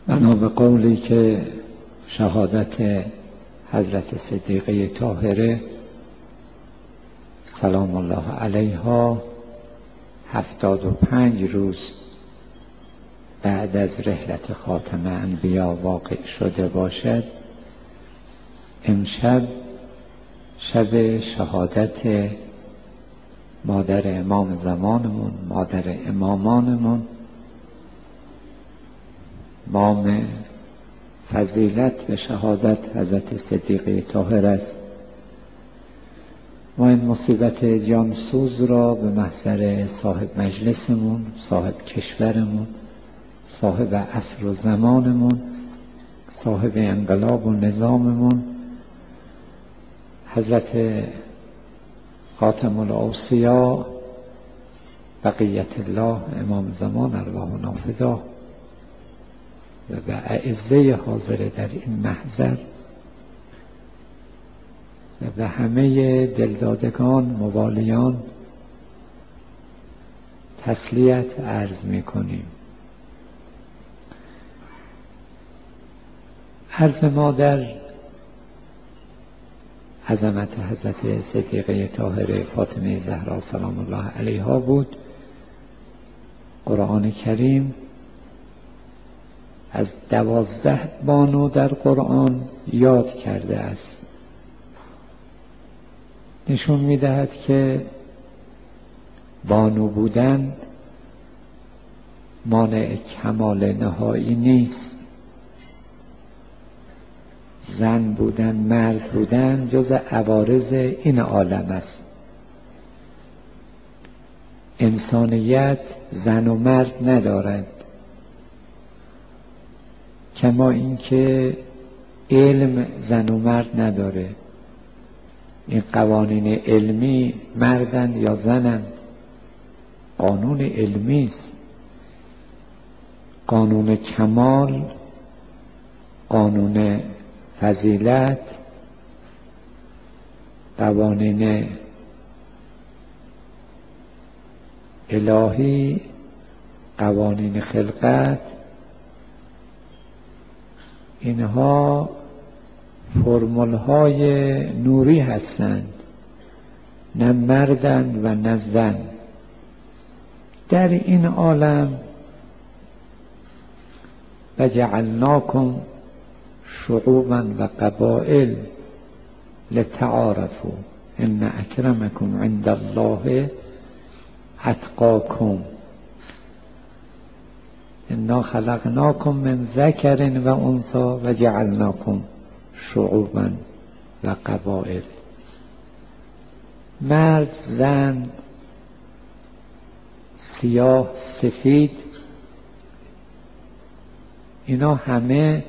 بنا به قولی که شهادت حضرت صدیقه طاهره سلام الله علیها 75 روز بعد از رحلت خاتم انبیا واقع شده باشد، امشب شب شهادت مادر امام زمانمون، مادر امامانمون، مام فضیلت به شهادت حضرت صدیقه طاهره است. ما این مصیبت جانسوز را به محضر صاحب مجلسمون، صاحب کشورمون، صاحب عصر و زمانمون، صاحب انقلاب و نظاممون، حضرت خاتم الاوصیا بقیت الله امام زمان ارواح نافذه و به اعزه حاضر در این محضر و به همه دلدادگان موالیان تسلیت عرض می کنیم. عرض ما در عظمت حضرت صدیقه طاهره فاطمه زهرا سلام الله علیها بود. قرآن کریم از 12 بانو در قرآن یاد کرده است. نشون می‌دهد که بانو بودن مانع کمال نهایی نیست. زن بودن، مرد بودن جز عوارض این عالم است. انسانیت زن و مرد ندارد، کما اینکه علم زن و مرد نداره. این قوانین علمی مردند یا زنند، قانون علمی است. قانون کمال، قانون فضیلت، قوانین الهی، قوانین خلقت، اینها فرمول‌های نوری هستند، نه مردند و نه زن. در این عالم و جعلناکم شعوبا و قبائل لتعارفوا ان اکرمکم عند الله اتقاکم انا خلقناکم من ذکر و انثی و جعلناکم شعوبا و قبائل. مرد، زن، سیاه، سفید، اینا همه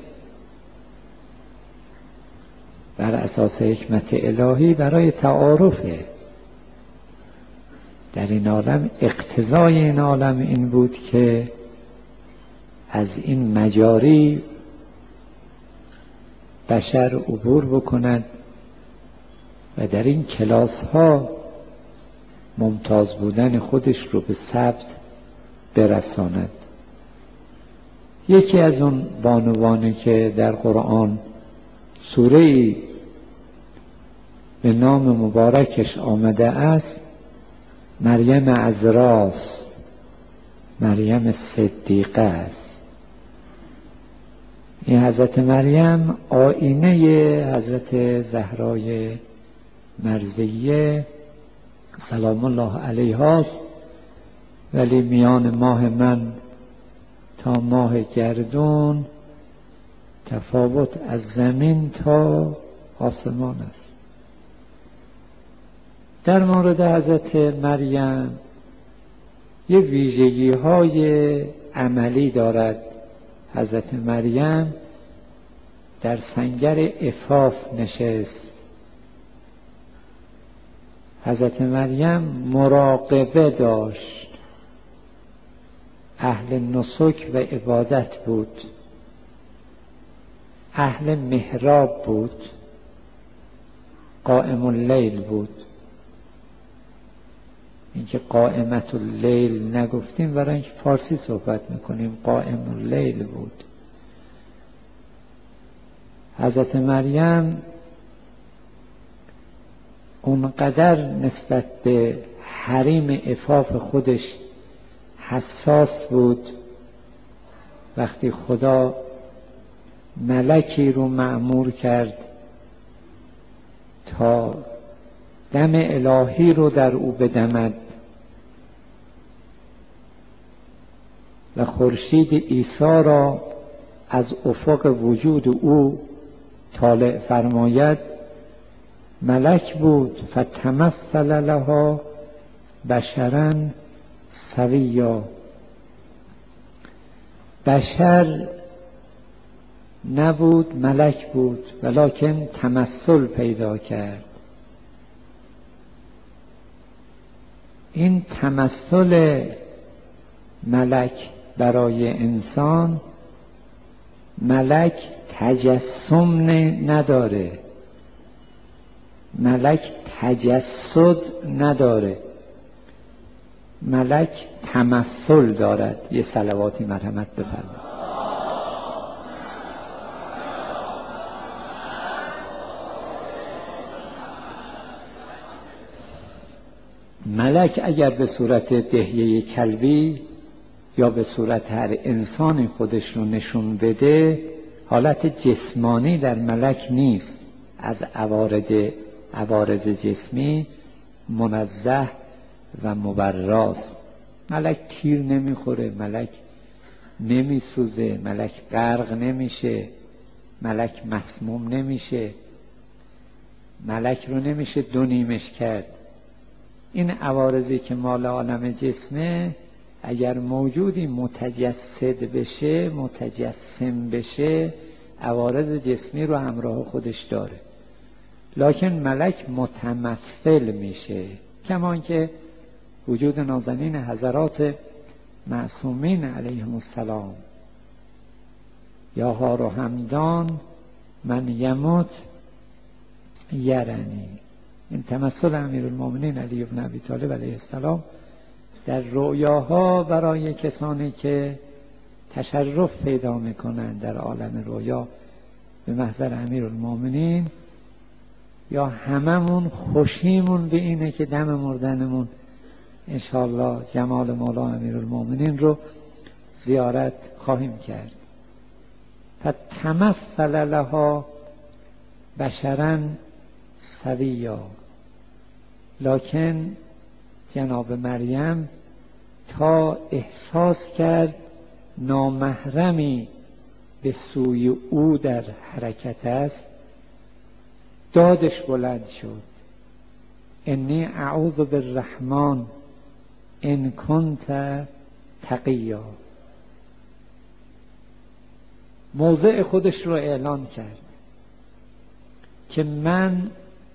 بر اساس حکمت الهی برای تعارفه. در این عالم اقتضای این عالم این بود که از این مجاری بشر عبور بکند و در این کلاس ها ممتاز بودن خودش رو به ثبت برساند. یکی از اون بانوانی که در قرآن سوره‌ای به نام مبارکش آمده است مریم عذراست، مریم صدیقه است. این حضرت مریم آینه حضرت زهرای مرضیه سلام الله علیها است، ولی میان ماه من تا ماه گردون تفاوت از زمین تا آسمان است. در مورد حضرت مریم یه ویژگی های عملی دارد. حضرت مریم در سنگر عفاف نشست. حضرت مریم مراقبه داشت، اهل نسک و عبادت بود، اهل محراب بود، قائم اللیل بود. اینکه قائمت اللیل نگفتیم برای اینکه فارسی صحبت میکنیم، قائم اللیل بود. حضرت مریم اونقدر نسبت به حریم عفاف خودش حساس بود، وقتی خدا ملکی رو مأمور کرد تا دم الهی رو در او بدمد و خورشید عیسی را از افق وجود او طالع فرماید، ملک بود فتمثل لها بشرا سویا. بشر نبود، ملک بود، ولکن تمثل پیدا کرد. این تمثل ملک برای انسان، ملک تجسم نداره، ملک تجسد نداره، ملک تمثل دارد. یه صلواتی مرحمت بفرمایید. ملک اگر به صورت دهیه کلبی یا به صورت هر انسانی خودش رو نشون بده، حالت جسمانی در ملک نیست، از عوارض جسمی منزه و مبراست. ملک تیر نمیخوره، ملک نمیسوزه، ملک غرق نمیشه، ملک مسموم نمیشه، ملک رو نمیشه دو نیمش کرد. این عوارضی که مال عالم جسمه اگر موجودی متجسد بشه، متجسم بشه، عوارض جسمی رو همراه خودش داره. لکن ملک متمثل میشه، کمان که وجود نازنین حضرات معصومین علیهم السلام، یا هار و همدان من یموت یرنی. این تمثل امیرالمومنین علی بن ابی طالب علیه السلام در رؤیاها برای کسانی که تشرف پیدا میکنن در عالم رؤیا به محضر امیرالمومنین، یا هممون خوشیمون به اینه که دم مردنمون انشاءالله جمال مولا امیرالمومنین رو زیارت خواهیم کرد. فتمثل لها بشرا سویا. لکن جناب مریم تا احساس کرد نامحرمی به سوی او در حرکت است، دادش بلند شد. انی اعوذ بالرحمن ان کنت تقیا. موضع خودش رو اعلان کرد که من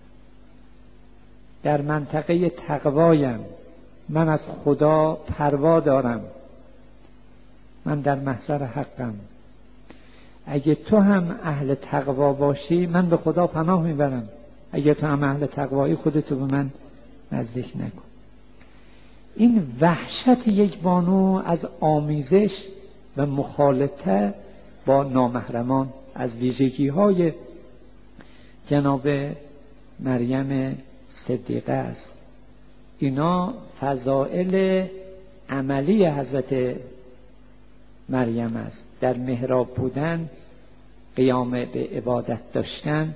در منطقه تقوایم، من از خدا پروا دارم، من در محضر حقم. اگه تو هم اهل تقوا باشی من به خدا پناه میبرم، اگه تو هم اهل تقوایی خودتو به من نزدیک نکن. این وحشت یک بانو از آمیزش و مخالطه با نامحرمان از ویژگی های جناب مریم صدیقه است. اینا فضائل عملی حضرت مریم است. در محراب بودن، قیام به عبادت داشتن،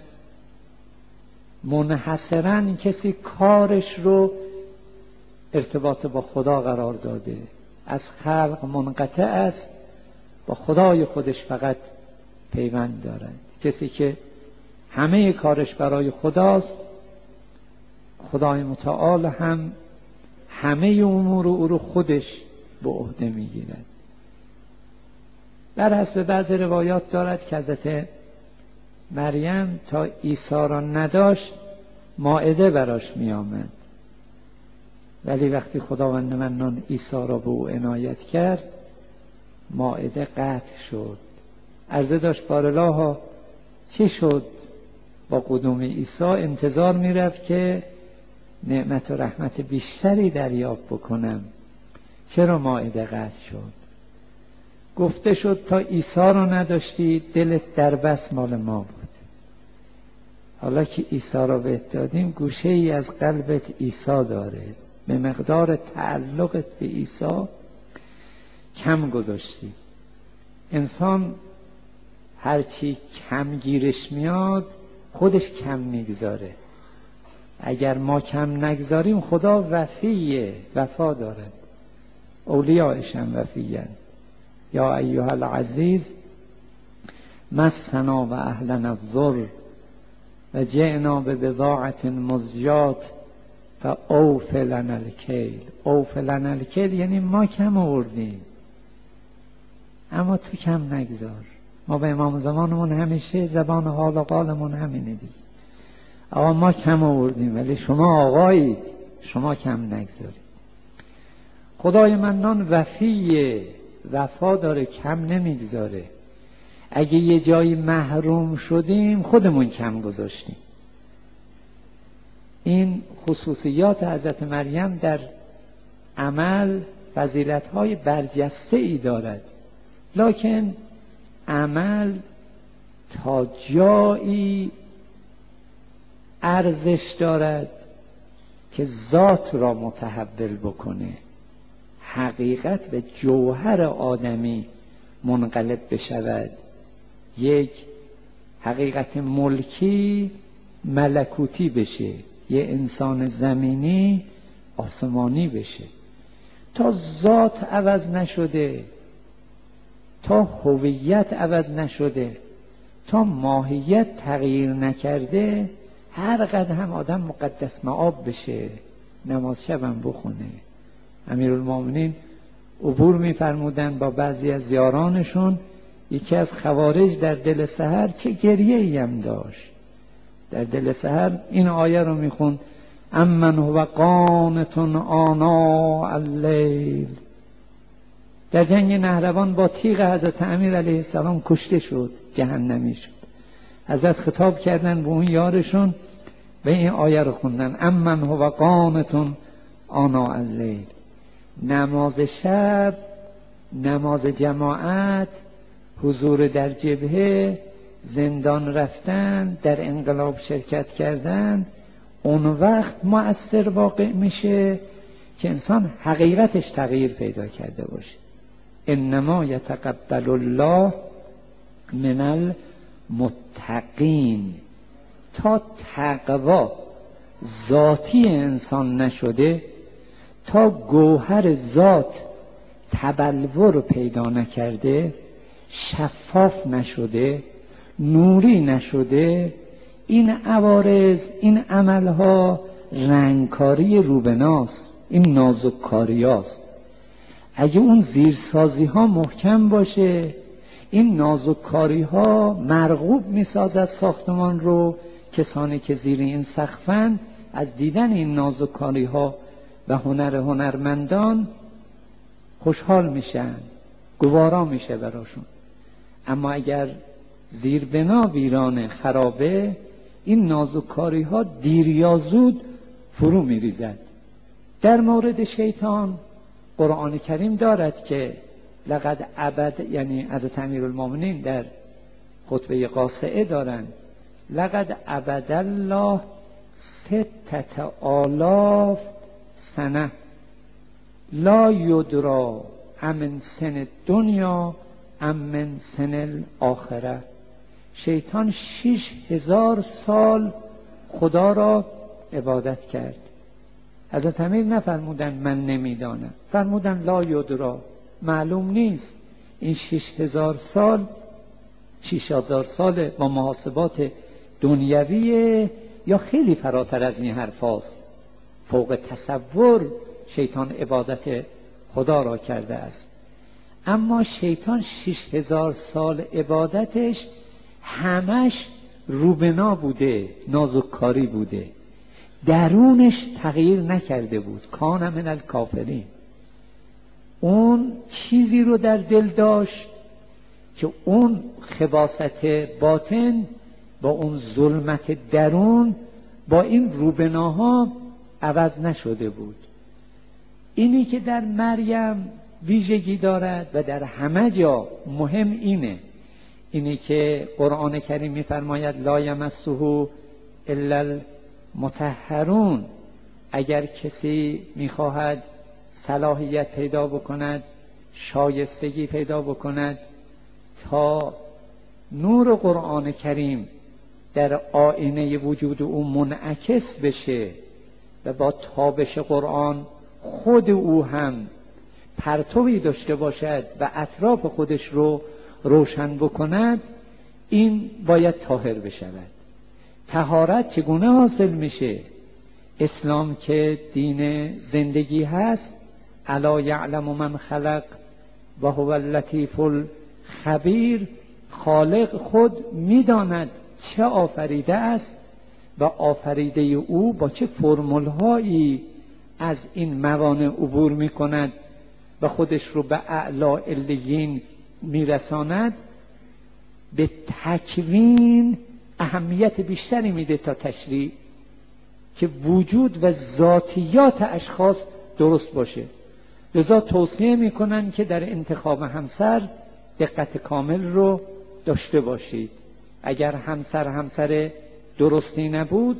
منحصراً کسی کارش رو ارتباط با خدا قرار داده، از خلق منقطع است، با خدای خودش فقط پیوند دارد. کسی که همه کارش برای خداست، خدای متعال هم همه امور او رو خودش به عهده میگیرد. بر حسب بعض روایات دارد که حضرت مریم تا عیسی را نداشت مائده براش می آمد، ولی وقتی خداوند منان عیسی را به او عنایت کرد مائده قطع شد. عرضه داشت بارالله چی شد؟ با قدوم عیسی انتظار می رفت که نعمت و رحمت بیشتری دریافت بکنم، چرا مائده قطع شد؟ گفته شد تا عیسی رو نداشتی دلت در بس مال ما بود. حالا که عیسی را بهت دادیم گوشه ای از قلبت عیسی داره، به مقدار تعلقت به عیسی کم گذاشتی. انسان هرچی کم گیرش میاد خودش کم میگذاره. اگر ما کم نگذاریم خدا وفیه، وفا داره، اولیاءش هم وفیه. یا ایها العزیز مسنا و اهلنا الضر و جئنا ببضاعة مزجات فاوف لنا الکیل. اوف لنا الکیل یعنی ما کم آوردیم اما تو کم نگذار. ما به امام زمانمون همیشه زبان حال و قالمون همینه دیگه. آقا ما کم آوردیم ولی شما آقایید، شما کم نگذارید. خدای منان وفیه، وفا داره، کم نمیگذاره. اگه یه جایی محروم شدیم خودمون کم گذاشتیم. این خصوصیات حضرت مریم در عمل فضیلت‌های برجسته ای دارد، لکن عمل تا جایی ارزش دارد که ذات را متحول بکنه، حقیقت به جوهر آدمی منقلب بشود، یک حقیقت ملکی ملکوتی بشه، یه انسان زمینی آسمانی بشه. تا ذات عوض نشده، تا هویت عوض نشده، تا ماهیت تغییر نکرده، هر قدر هم آدم مقدس مآب بشه، نماز شبم بخونه. امیرالمومنین عبور می‌فرمودن با بعضی از یارانشون، یکی از خوارج در دل سحر چه گریه‌ای هم داشت. در دل سحر این آیه رو میخوند: امن هو قانت آناء اللیل. در جنگ نهروان با تیغ حضرت امیر علیه السلام کشته شد، جهنمی شد. حضرت خطاب کردن به اون یارشون و این آیه رو خوندن: امن هو قانت آناء اللیل. نماز شب، نماز جماعت، حضور در جبهه، زندان رفتن، در انقلاب شرکت کردن، اون وقت مؤثر واقع میشه که انسان حقیقتش تغییر پیدا کرده باشه. انما یتقبل الله من المتقین. تا تقوا ذاتی انسان نشده، تا گوهر ذات تبلور رو پیدا نکرده، شفاف نشده، نوری نشده، این عوارض، این عملها رنگکاری روبناست، این نازککاری هاست. اگه اون زیرسازی ها محکم باشه، این نازککاری ها مرغوب میسازد ساختمان رو. کسانی که زیر این سقفن از دیدن این نازککاری ها و هنر هنرمندان خوشحال میشن، گوارا میشه براشون. اما اگر زیر بنا ویران خرابه، این نازککاری ها دیر یا زود فرو میریزد. در مورد شیطان قرآن کریم دارد که لقد عبد، یعنی حضرت امیرالمومنین در خطبه قاصعه دارند: لقد عبد الله 6000 سنه لا یدرا امن سن دنیا امن سن الاخره. شیطان 6000 سال خدا را عبادت کرد. حضرت امیر نفرمودن من نمیدانم، فرمودن لا یدرا، معلوم نیست. این 6000 سال 6000 سال با محاسبات دنیویه یا خیلی فراتر از این حرف هاست. فوق تصور شیطان عبادت خدا را کرده است. اما شیطان 6000 سال عبادتش همش روبنا بوده، نازککاری بوده، درونش تغییر نکرده بود. کان من الکافرین. اون چیزی رو در دل داشت که اون خباثت باطن با اون ظلمت درون با این روبناها عوض نشده بود. اینی که در مریم ویژگی دارد و در همه جا مهم اینه که قرآن کریم می‌فرماید لا یمسه الا المطهرون. اگر کسی میخواهد صلاحیت پیدا بکند، شایستگی پیدا بکند تا نور قرآن کریم در آینه وجود او منعکس بشه و با تابش قرآن خود او هم پرتوی داشته باشد و اطراف خودش رو روشن بکند، این باید طاهر بشود. طهارت چگونه حاصل میشه؟ اسلام که دین زندگی هست، الا یعلم من خلق و هو اللطیف الخبیر، خالق خود میداند چه آفریده است و آفریده او با چه فرمول هایی از این موانع عبور میکند و خودش رو به اعلی علیین میرساند. به تکوین اهمیت بیشتری میده تا تشریع، که وجود و ذاتیات اشخاص درست باشه. لذا توصیه میکنن که در انتخاب همسر دقت کامل رو داشته باشید. اگر همسر درستی نبود،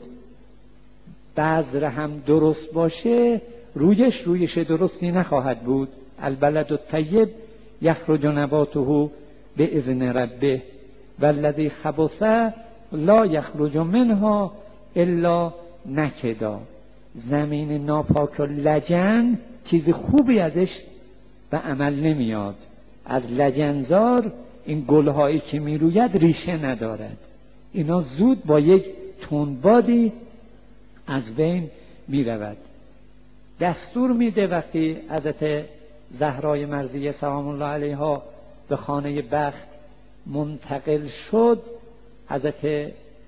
بذر هم درست باشه، رویش درستی نخواهد بود. البلد الطیب یخرج نباته باذن ربه والذی خبث لا یخرج منها الا نکدا. زمین ناپاک و لجن چیز خوبی ازش به عمل نمیاد. از لجنزار این گلهایی که میروید ریشه ندارد، اینا زود با یک تندبادی از بین میرود. دستور میده وقتی حضرت زهرای مرضیه سلام الله علیها به خانه بخت منتقل شد، حضرت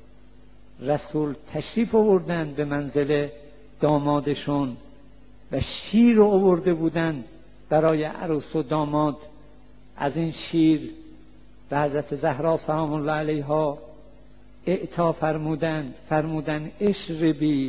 رسول تشریف آوردن به منزل دامادشون و شیر رو آورده بودن برای عروس و داماد. از این شیر به حضرت زهرا سلام الله علیها اعطا فرمودن اشربی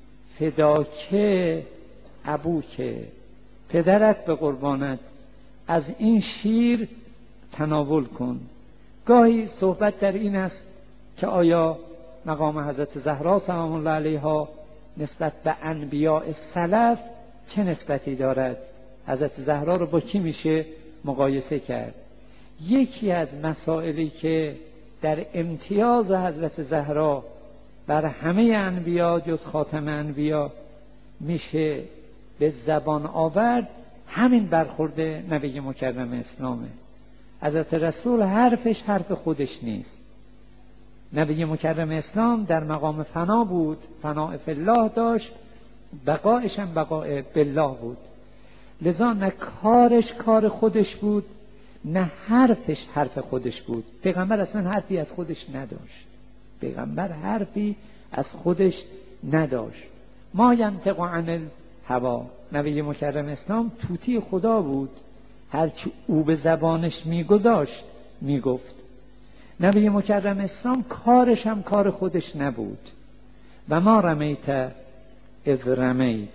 فداکه ابوکه، پدرت به قربانت، از این شیر تناول کن. گاهی صحبت در این است که آیا مقام حضرت زهرا سلام الله علیها نسبت به انبیاء سلف چه نسبتی دارد؟ حضرت زهرا رو با کی میشه مقایسه کرد؟ یکی از مسائلی که در امتیاز حضرت زهرا بر همه انبیا جز خاتم انبیا میشه به زبان آورد، همین برخورد نبی مکرم اسلامه. حضرت رسول حرفش حرف خودش نیست. نبی مکرم اسلام در مقام فنا بود، فنا فی الله داشت، بقایش هم بقای بالله بود. لذا نه کارش کار خودش بود، نه حرفش حرف خودش بود. پیغمبر اصلا حرفی از خودش نداشت. پیغمبر حرفی از خودش نداشت. ما ینطق عن الهوا. نبی مکرم اسلام طوطی خدا بود، هرچی او به زبانش میگذاشت میگفت. نبی مکرم اسلام کارش هم کار خودش نبود. و ما رمیت اذ رمیت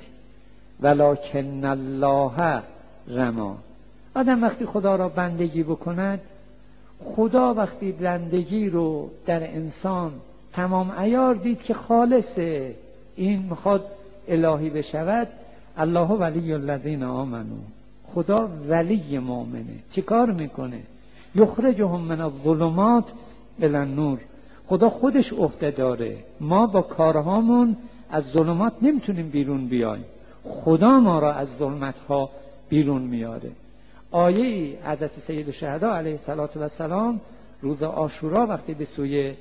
ولکن الله رما. آدم وقتی خدا را بندگی بکند، خدا وقتی بندگی رو در انسان تمام عیار دید که خالصه، این میخواد الهی بشود، الله ولی الذین آمنو، خدا ولی مؤمنه. چی کار میکنه؟ یخرجهم من الظلمات الی النور. خدا خودش عهده داره. ما با کارهامون از ظلمات نمیتونیم بیرون بیایم، خدا ما را از ظلمت ها بیرون میاره. آیه حضرت سید الشهدا علیه السلام روز عاشورا وقتی به سوی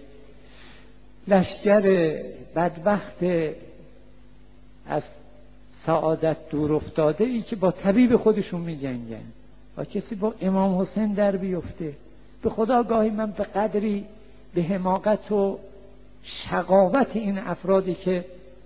لشکر بدبخت از سعادت دور افتاده ای که با طبیب خودشون می جنگن و کسی با امام حسین در بیفته، به خدا گاهی من به قدری به حماقت و شقاوت این افرادی که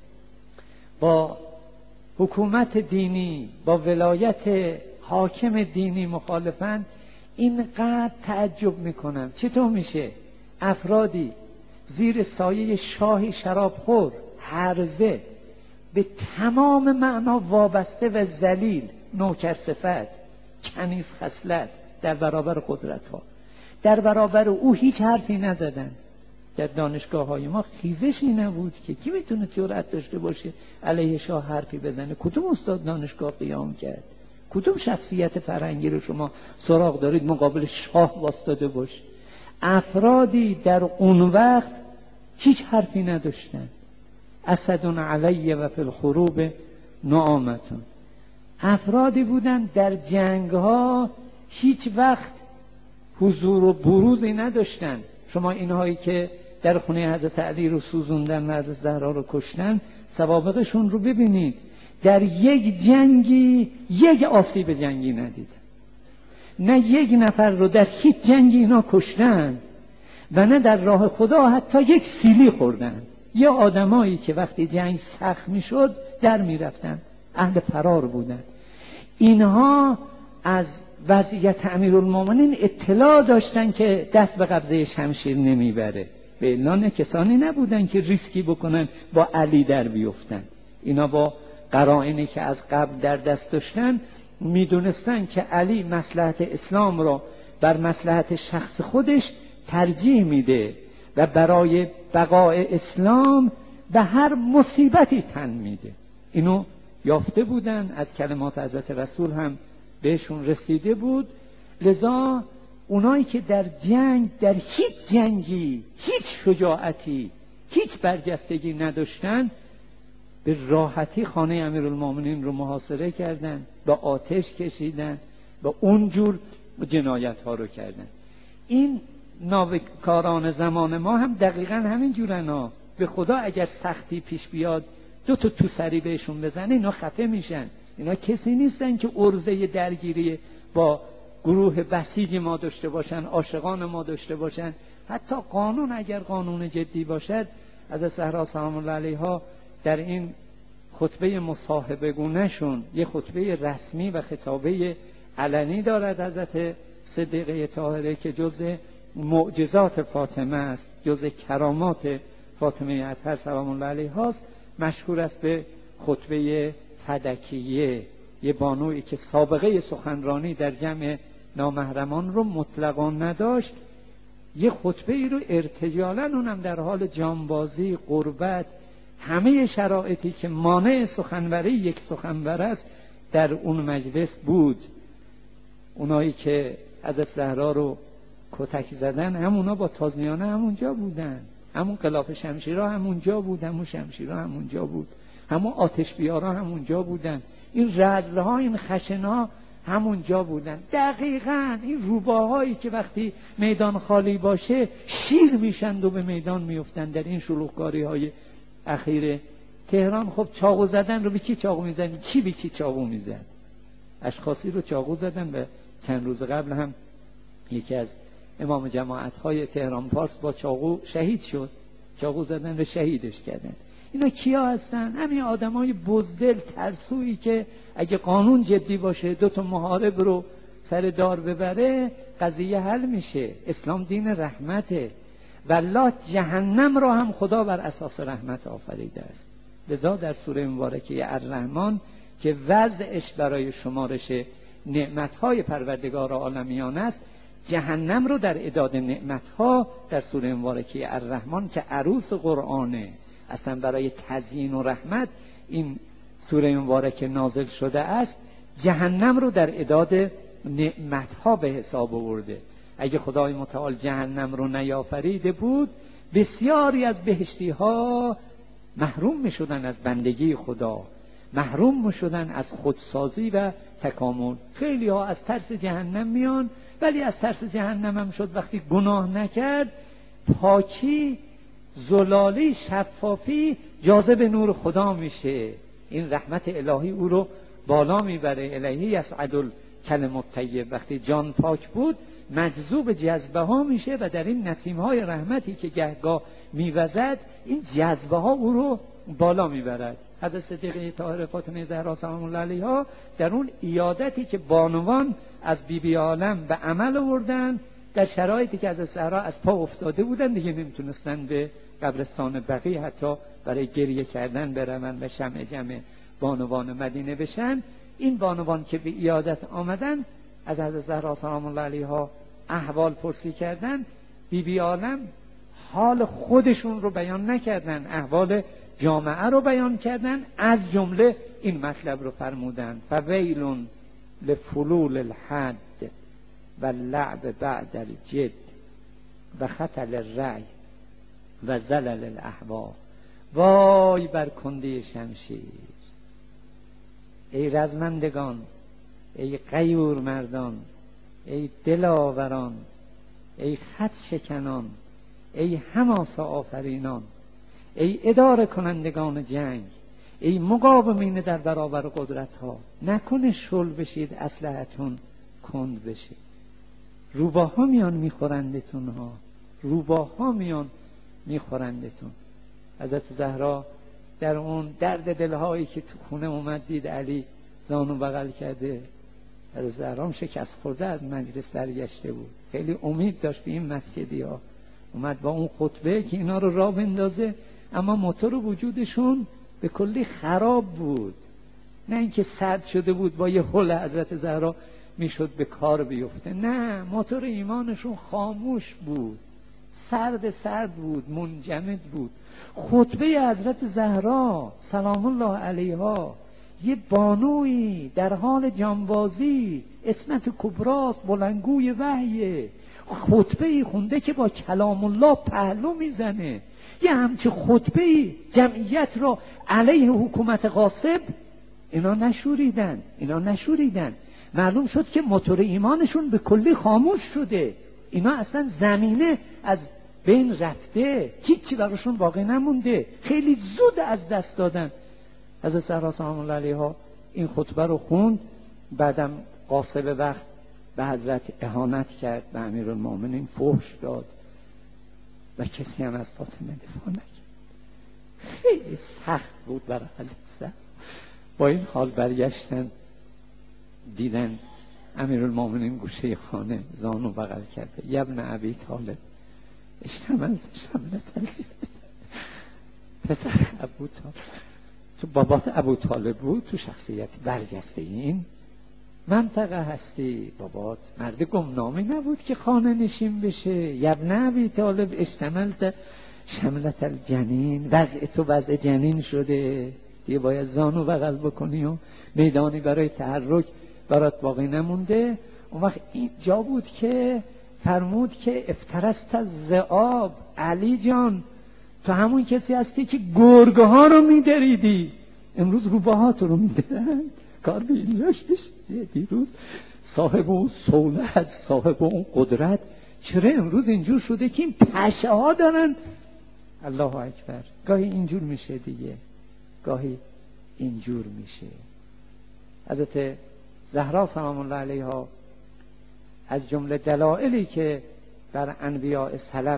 با حکومت دینی، با ولایت حاکم دینی مخالفن، اینقدر تعجب میکنم چطور میشه افرادی زیر سایه شاهی شرابخور، هرزه، به تمام معنا وابسته و ذلیل، نوکر صفت، کنیز خصلت در برابر قدرت ها، در برابر او هیچ حرفی نزدن. در دانشگاه‌های ما خیزشی نبود که کی میتونه جرأت داشته باشه علیه شاه حرفی بزنه. کدوم استاد دانشگاه قیام کرد؟ کدوم شخصیت فرهنگی رو شما سراغ دارید مقابل شاه واسطاده باشه؟ افرادی در اون وقت هیچ حرفی نداشتن. اسد علی و فی الحروب نعامتون. افرادی بودن در جنگ‌ها هیچ وقت حضور و بروزی نداشتن. شما اینهایی که در خونه حضرت علی رو سوزوندن و حضرت زهرا رو کشتن سوابقشون رو ببینید. در یک جنگی یک آسیب جنگی ندیدن، نه یک نفر رو در هیچ جنگی اینا کشتن و نه در راه خدا حتی یک سیلی خوردن. یه آدمایی که وقتی جنگ سخت میشد در میرفتن، اهل فرار بودن. اینها از وضعیت امیرالمومنین اطلاع داشتن که دست به قبضه شمشیر نمیبره. به اعلان کسانی نبودن که ریسکی بکنن با علی در بیفتن. اینا با قرائنی که از قبل در دست داشتن میدونستن که علی مصلحت اسلام را بر مصلحت شخص خودش ترجیح میده و برای بقای اسلام به هر مصیبتی تن میده. اینو یافته بودن، از کلمات حضرت رسول هم بهشون رسیده بود. لذا اونایی که در جنگ، در هیچ جنگی هیچ شجاعتی، هیچ برجستگی نداشتن، به راحتی خانه امیرالمومنین رو محاصره کردن، به آتش کشیدن و اونجور جنایت ها رو کردن. این ناوکاران زمان ما هم دقیقا همین جورن. به خدا اگر سختی پیش بیاد دو تا تو سری بهشون بزنه اینا خفه میشن. اینا کسی نیستن که عرضه درگیری با گروه بسیج ما داشته باشن، عاشقان ما داشته باشن. حتی قانون اگر قانون جدی باشد، از زهرا سلام الله علیها در این خطبه مصاحبه گونه‌شون یه خطبه رسمی و خطابه علنی دارد حضرت صدیقه طاهره که جزء معجزات فاطمه است، جزء کرامات فاطمه اطهر سلام الله علیها است. مشهور است به خطبه فدکیه، یه بانویی که سابقه سخنرانی در جمع نامحرمان رو مطلقاً نداشت، یه خطبه ای رو ارتجالاً، اونم در حال جانبازی، غربت، همه شرایطی که مانع سخنوری یک سخنور است در اون مجلس بود. اونایی که حضرت زهرا رو کتک زدن همونا با تازیانه همونجا بودن، همون غلاف شمشیرها همونجا بود، همون شمشیرها همونجا بود، همون آتش بیارا همونجا بودن، این رذلها، این خشنها همونجا بودن. دقیقاً این روباهایی که وقتی میدان خالی باشه شیر میشند و به میدان میفتن در این شلوغکاری های اخیر تهران. خب چاقو زدن رو به کی چاقو میزنی؟ کی به کی چاقو میزن؟ اشخاصی رو چاقو زدن و چند روز قبل هم یکی از امام جماعت های تهران پارس با چاقو شهید شد. چاقو زدن و شهیدش کردن. اینا کیا هستن؟ همین آدمای بزدل ترسویی که اگه قانون جدی باشه دو تا محارب رو سر دار ببره قضیه حل میشه. اسلام دین رحمته. والله جهنم رو هم خدا بر اساس رحمت آفریده است. لذا در سوره مبارکه الرحمن که وضعش برای شمارش نعمتهای پروردگار عالمیان است، جهنم رو در اعداد نعمتها در سوره مبارکه الرحمن که عروس قرآنه، اصلا برای تزیین و رحمت این سوره مبارکه نازل شده است، جهنم رو در اعداد نعمتها به حساب آورده. اگه خدای متعال جهنم رو نیافریده بود بسیاری از بهشتی ها محروم می شدن از بندگی خدا، محروم می شدن از خودسازی و تکامل. خیلی ها از ترس جهنم میان، ولی از ترس جهنم هم شد وقتی گناه نکرد پاکی، زلالی، شفافی جاذب نور خدا میشه. این رحمت الهی او رو بالا میبره. الهی یصعد الکلم الطیب، وقتی جان پاک بود مجذوب جذبه ها میشه و در این نسیم های رحمتی که گهگاه میوزد این جذبه ها او رو بالا میبرد. حضرت صدیقه طاهره فاطمه زهرا سلام الله علیها در اون عیادتی که بانوان از بیبی عالم به عمل آوردن، در شرایطی که حضرت زهرا از پا افتاده بودن دیگه نمیتونستن به قبرستان بقیع حتی برای گریه کردن برون و شمع جمع بانوان مدینه بشن، این بانوان که به عیادت آمدن از حضرت زهرا سلام الله علیها احوال پرسی کردن، بیبی عالم حال خودشون رو بیان نکردن، احوال جامعه رو بیان کردن. از جمله این مطلب رو فرمودن: فویل لفلول الحد و لعب بعد الجد و خطل الرأی و زلل الاهوا. وای بر کنده شمشیر، ای رزمندگان، ای غیور مردان، ای دلاوران، ای خط شکنان، ای حماسه آفرینان، ای اداره کنندگان جنگ، ای مقاومین در برابر قدرت ها، نکنه شل بشید اسلحتون کند بشه. روباها میان میخورندتون ها، روباها میان میخورندتون. حضرت زهرا در اون درد دلهایی که تو خونه اومد دید علی زانو بغل کرده، حضرت زهرا هم شکست خورده از مجلس برگشته بود، خیلی امید داشت به این مسجدی ها، اومد با اون خطبه که اینا رو راه بندازه، اما موتور وجودشون به کلی خراب بود، نه اینکه سرد شده بود با یه هل حضرت زهرا میشد به کار بیفته، نه، موتور ایمانشون خاموش بود، سرد بود، منجمد بود. خطبه حضرت زهرا سلام الله علیها، یه بانوی در حال جانبازی، اسمت کبراست، بلندگوی وحیه، خطبه خونده که با کلام الله پهلو میزنه. یه همچه خطبه جمعیت را علیه حکومت غاصب اینا نشوریدن. معلوم شد که موتور ایمانشون به کلی خاموش شده، اینا اصلا زمینه از بین رفته، هیچی براشون باقی نمونده، خیلی زود از دست دادن. حضرت زهرا سلام الله علیها این خطبه رو خوند، بعدم غاصب وقت به حضرت اهانت کرد، به امیرالمومنین فحش داد و کسی هم از فاطمه دفاع نکرد. خیلی سخت بود برای حضرت زهرا. با این حال برگشتن دیدن امیرالمومنین گوشه خانه زانو بغل کرده، یبن ابی طالب اشتمل پسر ابو طالب، تو بابات ابو طالب بود، تو شخصیتی برجسته این منطقه هستی، بابات مرد گمنامی نبود که خانه نشین بشه. یبن ابی طالب اشتملت شملت الجنین، وضع تو وضع جنین شده، دیگه باید زانو بغل بکنی و میدانی برای تحرک برات باقی نمونده. اون وقت این جا بود که فرمود که افترست از ذئاب، علی جان تو همون کسی هستی که گرگه ها رو میدریدی، امروز روباها تو رو میدرند. کار به اینجاش بشه. دیروز صاحب اون سولت، صاحب اون قدرت، چرا امروز اینجور شده که این پشه ها دارن؟ الله اکبر. گاهی اینجور میشه دیگه، گاهی اینجور میشه. حضرت زهرا سلام الله علیها از جمله دلایلی که بر انبیاء سلف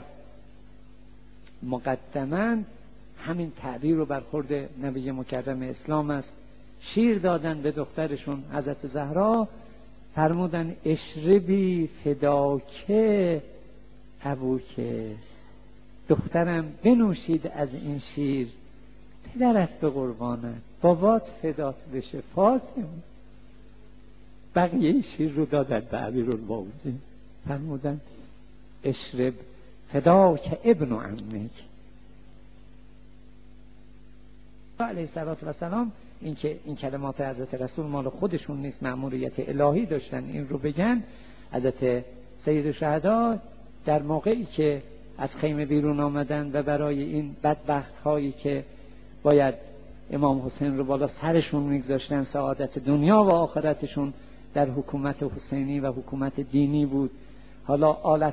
مقدمن همین تعبیر و برخورد نبی مکرم اسلام است. شیر دادن به دخترشون حضرت زهرا، فرمودن اشربی فداکه ابوکه، دخترم بنوشید از این شیر، پدرت به قربانت، بابات فدات بشه. فاطمه بقیه شیر رو دادن به امیرالمومنین، فرمودن اشرب فداک ابن عمک. علیه السلام این کلمات حضرت رسول مال خودشون نیست، مأموریت الهی داشتن این رو بگن. حضرت سید الشهدا در موقعی که از خیمه بیرون آمدن و برای این بدبخت هایی که باید امام حسین رو بالا سرشون میگذاشتن، سعادت دنیا و آخرتشون در حکومت حسینی و حکومت دینی بود، حالا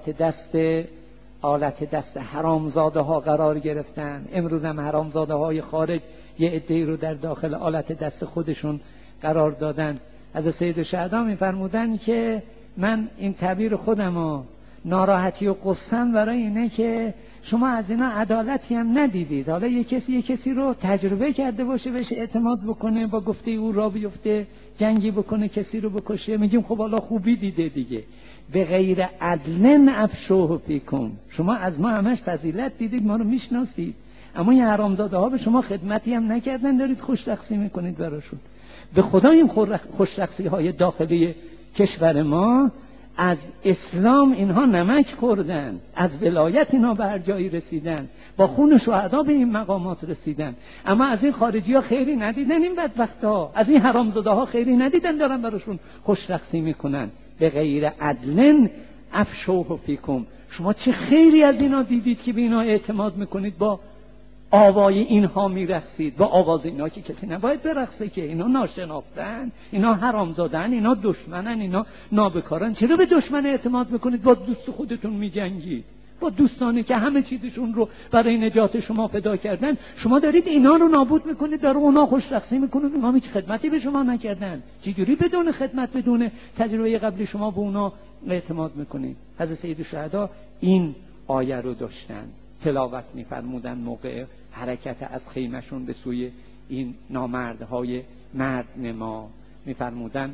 آلت دست حرامزاده ها قرار گرفتن. امروز هم حرامزاده های خارج یه عده‌ای رو در داخل آلت دست خودشون قرار دادن. از سید الشهدا میفرمودن که من این تعبیر خودمو ناراحتی و قصه‌ام برای اینه که شما از اینا عدالتی هم ندیدید. حالا یه کسی رو تجربه کرده باشه، بهش اعتماد بکنه، با گفته او را بیفته، جنگی بکنه، کسی رو بکشه، میگیم خب حالا خوبی دیده دیگه. به غیر عدل افشوه فیکم، شما از ما همش فضیلت دیدید، ما رو میشناسید، اما این حرامزاده ها به شما خدمتی هم نکردن، دارید خوش رقصی میکنید براشون. به خدا این خوش رقصی های داخلی کشور ما از اسلام اینها نمک خوردن، از ولایت اینها به هر جایی رسیدن، با خون شهدا به این مقامات رسیدن، اما از این خارجی ها خیری ندیدن. این بدبخت ها از این حرامزاده ها خیری ندیدن، دارن براشون خوشرخصی میکنن. به غیر عدلن افشوه فیکم، شما چه خیری از اینا دیدید که به اینا اعتماد میکنید، با آوای اینها میرقصید، با آواز اینا که کسی نباید برقصه، که اینا ناشناختن، اینا حرامزادن، اینا دشمنن، اینا نابکارن. چرا به دشمن اعتماد میکنید؟ با دوست خودتون میجنگید، با دوستانی که همه چیزشون رو برای نجات شما فدا کردن. شما دارید اینا رو نابود میکنید، داره اونا خوشرخصی میکنید، اونا هیچ خدمتی به شما نکردن. چجوری بدون خدمت، بدون تجربه قبلی شما به اونا اعتماد میکنید؟ حضرت سید الشهدا این آیه رو داشتن، تلاوت میفرمودن موقع حرکت از خیمشون به سوی این نامردهای مرد نما. میفرمودن،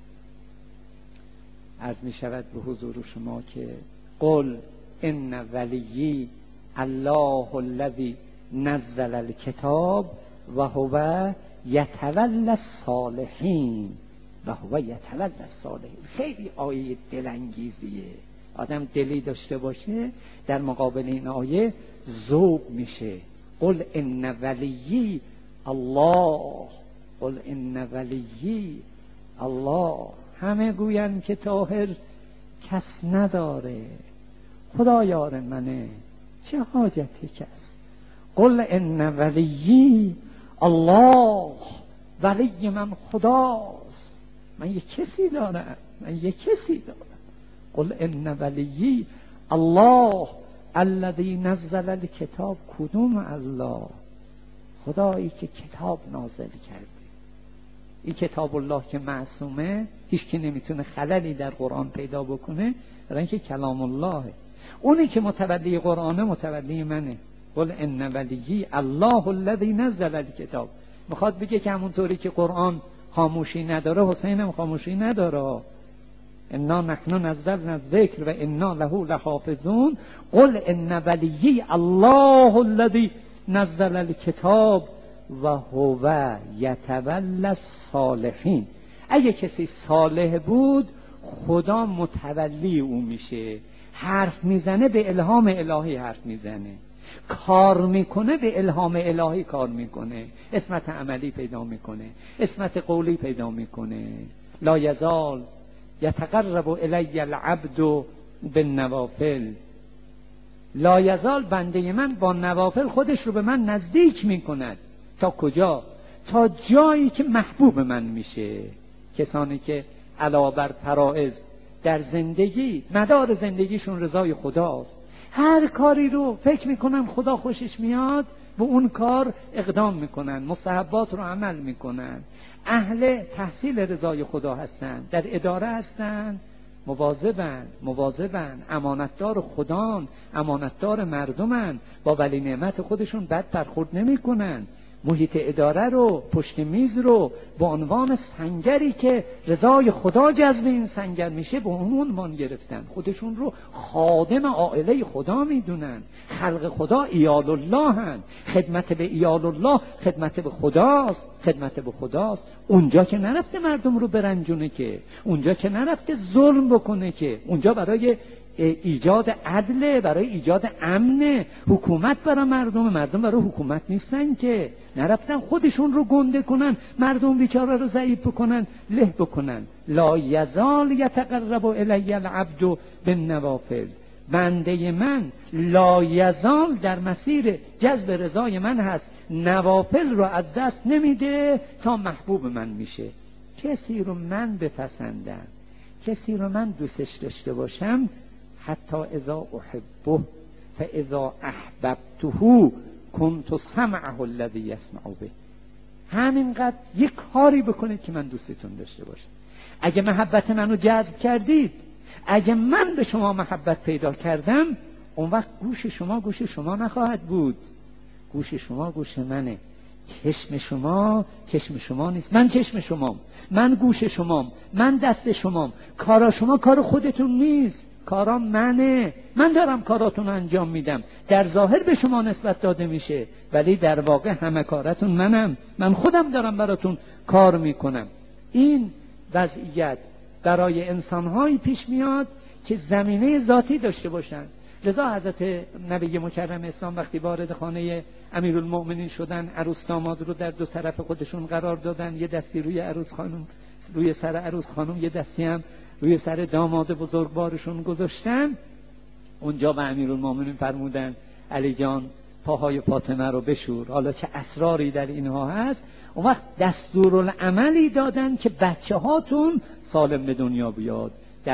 عرض میشود به حضور شما که قل ان ولیی الله الذی نزل الکتاب و هو یتولی الصالحین و هو یتولی الصالحین. خیلی آیه دلانگیزیه. آدم دلی داشته باشه در مقابل این آیه ذوب میشه. قل ان ولیی الله، قل ان ولیی الله. همه گوین که طاهر کس نداره، خدا یار منه، چه حاجتی کس. قل ان ولیی الله، ولی من خداست، من یک کسی دارم، من یک کسی دارم. قل ان ولیی الله الذی نزل الکتاب. کدوم الله؟ خدایی که کتاب نازل کرده. این کتاب الله که معصومه، هیچ کی نمیتونه خللی در قرآن پیدا بکنه، برای اینکه کلام اللهه. اونی که متولی قرآنه متولی منه. قل ان ولیی الله الذی نزل الکتاب. میخواد بگه که همونطوری که قرآن خاموشی نداره، حسین هم خاموشی نداره. انا نحن نزلنا الذکر و انا له لحافظون. قل ان ولیی الله الذی نزل الکتاب و هو یتولی الصالحین. اگه کسی صالح بود، خدا متولی او میشه. حرف میزنه به الهام الهی حرف میزنه، کار میکنه به الهام الهی کار میکنه، عصمت عملی پیدا میکنه، عصمت قولی پیدا میکنه. لا یزال یتقرب الی العبد بالنوافل. لا یزال بنده من با نوافل خودش رو به من نزدیک میکند. تا کجا؟ تا جایی که محبوب من میشه. کسانی که علاوه بر فرائض در زندگی، مدار زندگیشون رضای خداست، هر کاری رو فکر میکنن خدا خوشش میاد، به اون کار اقدام میکنن، مستحبات رو عمل میکنن، اهل تحصیل رضای خدا هستن، در اداره هستن، مواظبن، امانتدار خدان، امانتدار مردمن، با ولی نعمت خودشون بد برخورد نمیکنن. محیط اداره رو، پشت میز رو به عنوان سنگری که رضای خدا جذب این سنگر میشه به اون عنوان گرفتن. خودشون رو خادم عائله خدا میدونن. خلق خدا ایال الله هن. خدمت به ایال الله خدمت به خداست، خدمت به خداست. اونجا که نرفته مردم رو برنجونه، که اونجا که نرفته ظلم بکنه، که اونجا برای ایجاد عدل، برای ایجاد امن، حکومت برای مردم برای حکومت نیستن، که نرفتن خودشون رو گنده کنن، مردم بیچاره رو ضعیف بکنن، له بکنن. لا یزال یتقرب الی العبد بالنوافل. بنده من لا یزال در مسیر جذب رضای من هست، نوافل رو از دست نمیده تا محبوب من میشه. کسی رو من بپسندم، کسی رو من دوستش داشته باشم، حتی اذا احبه فاذا احببته كنت سمعه الذي يسمع به. همینقدر یک کاری بکنید که من دوستتون داشته باشم. اگه محبت منو جذب کردید، اگه من به شما محبت پیدا کردم، اون وقت گوش شما گوش شما نخواهد بود، گوش شما گوش منه. چشم شما چشم شما نیست، من چشم شمام، من گوش شمام، من دست شمام. کارا شما کار خودتون نیست، کارا منه. من دارم کاراتون انجام میدم، در ظاهر به شما نسبت داده میشه، ولی در واقع همه کاراتون منم. من خودم دارم براتون کار میکنم. این وضعیت برای انسان‌هایی پیش میاد که زمینه ذاتی داشته باشند. لذا حضرت نبی مکرم اسلام وقتی وارد خانه امیرالمؤمنین شدن، عروس داماد رو در دو طرف خودشون قرار دادن، یه دستی روی عروس خانم، روی سر عروس خانم، یه دستی هم روی سر داماد بزرگوارشون گذاشتن. اونجا به امیرالمؤمنین فرمودن علی جان پاهای فاطمه رو بشور. حالا چه اسراری در اینها هست. اون وقت دستورالعملی دادن که بچه هاتون سالم به دنیا بیاد.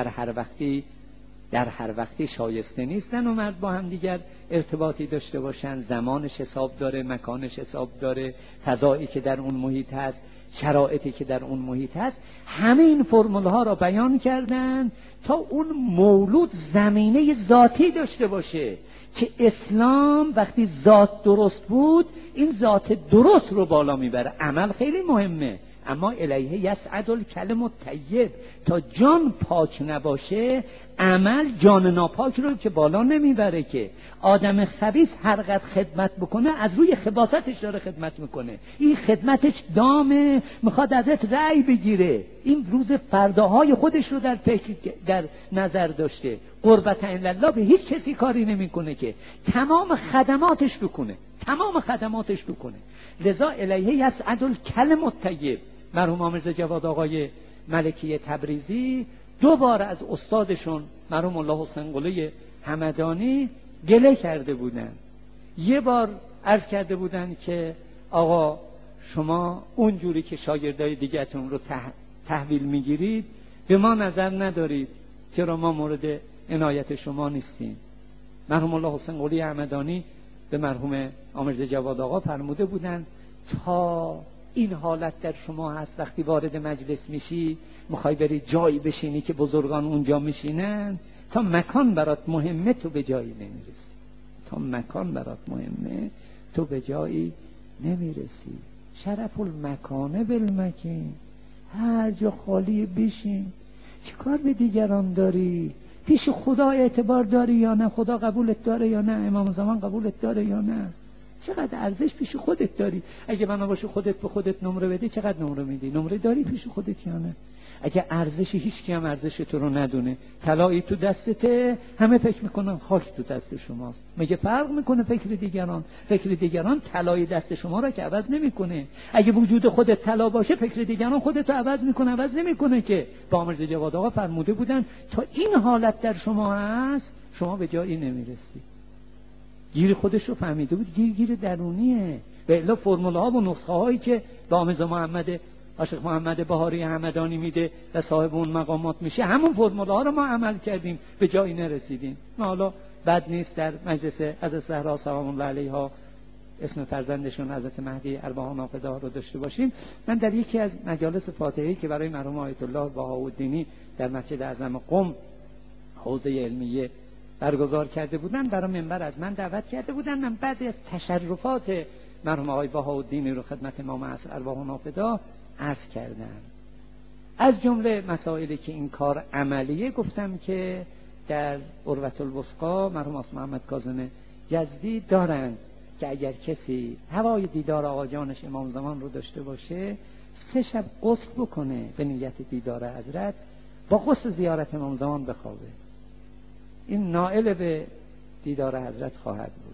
در هر وقتی شایسته نیستن و مرد با هم دیگر ارتباطی داشته باشن. زمانش حساب داره، مکانش حساب داره، فضایی که در اون محیط هست، شرایطی که در اون محیط هست. همه این فرمول ها را بیان کردن تا اون مولود زمینه ذاتی داشته باشه که اسلام وقتی ذات درست بود این ذات درست رو بالا میبره. عمل خیلی مهمه، اما الیه یصعد الکلم الطیب. تا جان پاک نباشه عمل جان ناپاک رو که بالا نمیبره. که آدم خبیث هر قدر خدمت بکنه از روی خباثتش داره خدمت میکنه. این خدمتش دامه، میخواد ازت رأی بگیره. این روز فرداهای خودش رو در نظر داشته. قربت الله به هیچ کسی کاری نمیکنه که تمام خدماتش بکنه. لذا الیه یصعد الکلم الطیب. مرحوم آمرزا جواد آقای ملکی تبریزی دو بار از استادشون مرحوم الله حسین قلی همدانی گله کرده بودن. یه بار عرض کرده بودن که آقا شما اونجوری که شاگردای دیگه‌تون رو تحویل میگیرید به ما نظر ندارید، چرا ما مورد عنایت شما نیستیم. مرحوم الله حسین قلی همدانی به مرحوم آمرزا جواد آقا فرموده بودن تا این حالت در شما هست وقتی وارد مجلس میشی میخوای بری جایی بشینی که بزرگان اونجا میشینن، تا مکان برات مهمه تو به جایی نمیرسی. شرف المکانه بالمکین. هر جا خالی بشین. چی کار به دیگران داری؟ پیش خدا اعتبار داری یا نه؟ خدا قبولت داره یا نه؟ امام زمان قبولت داره یا نه؟ چقدر ارزش پیش خودت داری؟ اگه بنا باشه خودت به خودت نمره بدی چقدر نمره میدی؟ نمره داری پیش خودت یا نه؟ اگه ارزشی هیچ کی هم ارزش تو رو ندونه، طلایی تو دستته، همه فکر میکنن خاک تو دست شماست. مگه فرق میکنه فکر دیگران طلای دست شما را که عوض نمیکنه. اگه وجود خودت طلا باشه فکر دیگران خودت رو عوض نمیکنه. که با آمرزا جواد آقا فرموده بودن تا این حالت در شما هست شما به جایی نمیرسی. گیر خودش رو فهمیده بود، گیر درونیه. به الا فرموله ها و نسخه هایی که با آمرزا محمد عاشق محمد بهاری همدانی میده و صاحب اون مقامات میشه، همون فرموله ها رو ما عمل کردیم به جایی نرسیدیم. ما حالا بد نیست در مجلس حضرت زهرا سلام الله علیها اسم فرزندشون حضرت مهدی ارواح ناقده رو داشته باشیم. من در یکی از مجالس فاتحه‌ای که برای مرحوم آیت الله بهاءالدینی در مسجد اعظم قم حوزه علمیه برگزار کرده بودن، برای منبر از من دعوت کرده بودن. من بعضی از تشرفات مرحوم آقای بهاءالدینی رو خدمت امام عصر ارواح ناقده عرض کردم. از جمله مسائلی که این کار عملیه گفتم که در عروة الوثقی مرحوم آقا محمد کاظم یزدی دارند که اگر کسی هوای دیدار آقا جانش امام زمان رو داشته باشه 3 شب غسل بکنه به نیت دیدار حضرت، با غسل زیارت امام زمان بخوابه، این نائل به دیدار حضرت خواهد بود.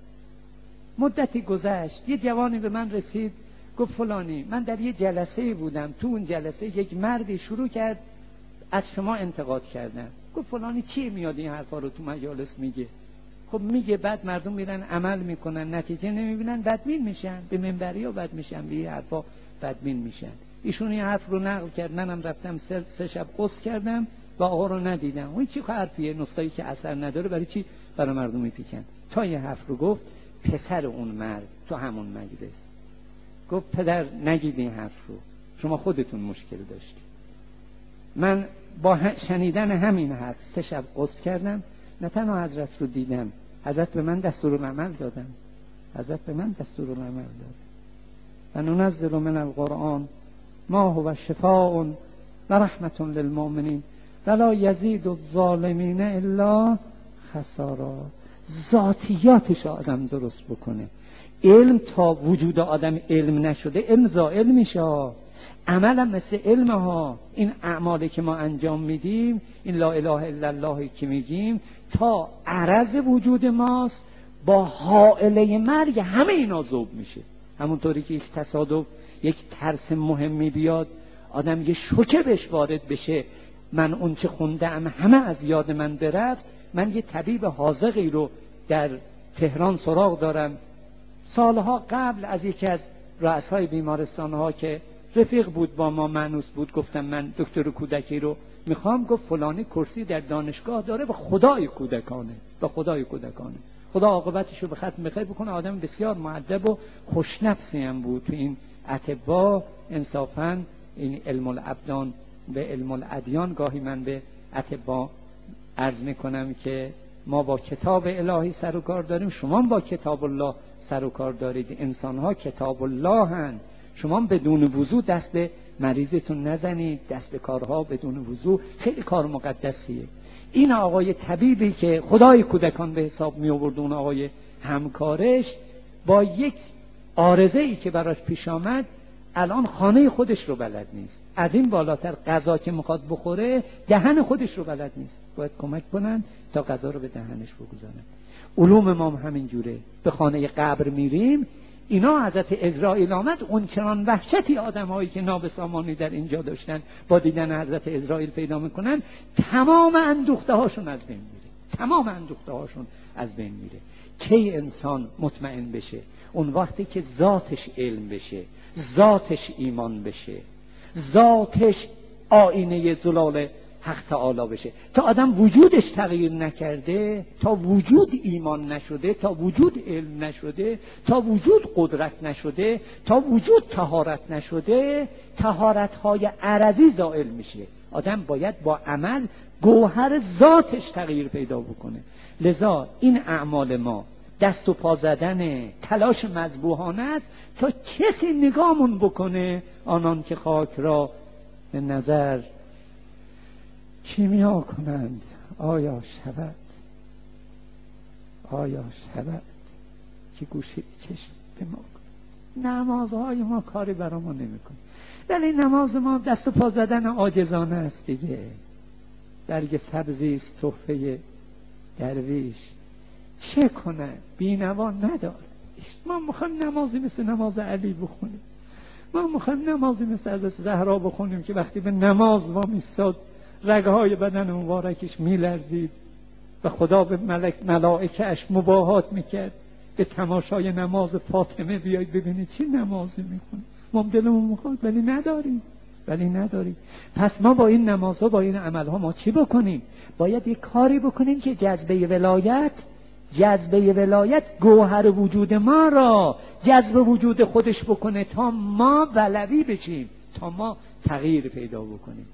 مدتی گذشت، یه جوانی به من رسید گفت فلانی من در یه جلسه بودم، تو اون جلسه یک مردی شروع کرد از شما انتقاد کردن. گفت فلانی چیه میاد این حرفا رو تو مجالس میگه؟ خب میگه بعد مردم میرن عمل میکنن نتیجه نمیبینن بدبین میشن، به منبری ها بد میشن، به این حرفا بدبین میشن. ایشون این حرف رو نقل کرد، منم رفتم 3 شب غسل کردم و آقا رو ندیدم. اون چی حرفیه؟ نسخه‌ای که اثر نداره برای چی برای مردم میپیچن؟ تا یه حرف رو گفت پسر اون مرد تو همون مجلس گفت پدر نگید این حرف رو، شما خودتون مشکل داشتید. من با شنیدن همین حرف 3 شب غسل کردم، نه تنها حضرت رو دیدم، حضرت به من دستورالعمل دادن. و ننزل من القرآن ما هو شفاء و رحمت للمؤمنین ولا یزید الظالمین الا خسارا. ذاتیاتش آدم درست بکنه. علم تا وجود آدم علم نشده علم زائل میشه. عملم مثل علم ها. این اعمالی که ما انجام میدیم، این لا اله الا الله که میگیم، تا عرض وجود ماست، با حائله مرگ همه اینا ذوب میشه. همونطوری که یک تصادف، یک ترس مهمی بیاد، آدم یه شوکه بهش وارد بشه، من اون چه خوندم همه از یاد من برفت. من یه طبیب حاذقی رو در تهران سراغ دارم، سالها قبل از یکی از رؤسای بیمارستانها که رفیق بود با ما، مانوس بود، گفتم من دکتر کودکی رو میخوام. گفت فلانی کرسی در دانشگاه داره و خدای کودکانه، و خدای کودکانه، خدا عاقبتش رو به ختم بخیر بکنه. آدم بسیار مؤدب و خوشنفسی هم بود. تو این اطباء انصافاً این علم الابدان به علم الادیان، گاهی من به اطباء عرض میکنم که ما با کتاب الهی سر و کار داریم، شما با کتاب الله سر و کار دارید. انسان ها کتاب الله هن. شما بدون وضو دست به مریضتون نزنید، دست به کارها بدون وضو خیلی کار مقدسیه. این آقای طبیبی که خدای کودکان به حساب می آورد، اون آقای همکارش، با یک عارضه‌ای که براش پیش آمد، الان خانه خودش رو بلد نیست. از این بالاتر غذا که میخواد بخوره دهن خودش رو بلد نیست. باید کمک کنن تا غذا رو به دهنش بگذارن. علوم ما هم همین جوره. به خانه قبر میریم، اینا حضرت عزرائیل آمد، اون چنان وحشتی آدمایی که نابسامانی در اینجا داشتن با دیدن حضرت عزرائیل پیدا میکنن، تمام اندوخته هاشون از بین میره. تمام اندوخته هاشون از بین میره. کی انسان مطمئن بشه؟ اون وقتی که ذاتش علم بشه، ذاتش ایمان بشه، ذاتش آینه زلال حق تعالی بشه. تا آدم وجودش تغییر نکرده، تا وجود ایمان نشده، تا وجود علم نشده، تا وجود قدرت نشده، تا وجود طهارت نشده، طهارت‌های عرضی زائل میشه. آدم باید با عمل گوهر ذاتش تغییر پیدا بکنه. لذا این اعمال ما دست و پا زدن، تلاش مذبوحانه است تا کسی نگامون بکنه. آنان که خاک را به نظر کیمیا کنند، آیا شود، آیا شود که گوشه چشم به ما کنند. نمازهای ما کاری برای ما نمیکنه، ولی نماز ما دست و پا زدن عاجزانه است دیگه. برگ سبزی است تحفه درویش، چه کنه؟ بینوا نداره. ما میخوایم نمازی مثل نماز علی بخونیم، ما میخوایم نمازی مثل حضرت زهرا بخونیم که وقتی به نماز وامیستاد رگهای بدن مبارکش میلرزید و خدا به ملائکه‌اش مباهات میکرد به تماشای نماز فاطمه بیاید ببینید چی نمازی میکنه. ما دلمون میخواد ولی نداریم. پس ما با این نمازها، با این عملها ما چی بکنیم؟ باید یک کاری بکنیم که جذبه ولایت گوهر وجود ما را جذب وجود خودش بکنه، تا ما ولوی بشیم، تا ما تغییر پیدا بکنیم.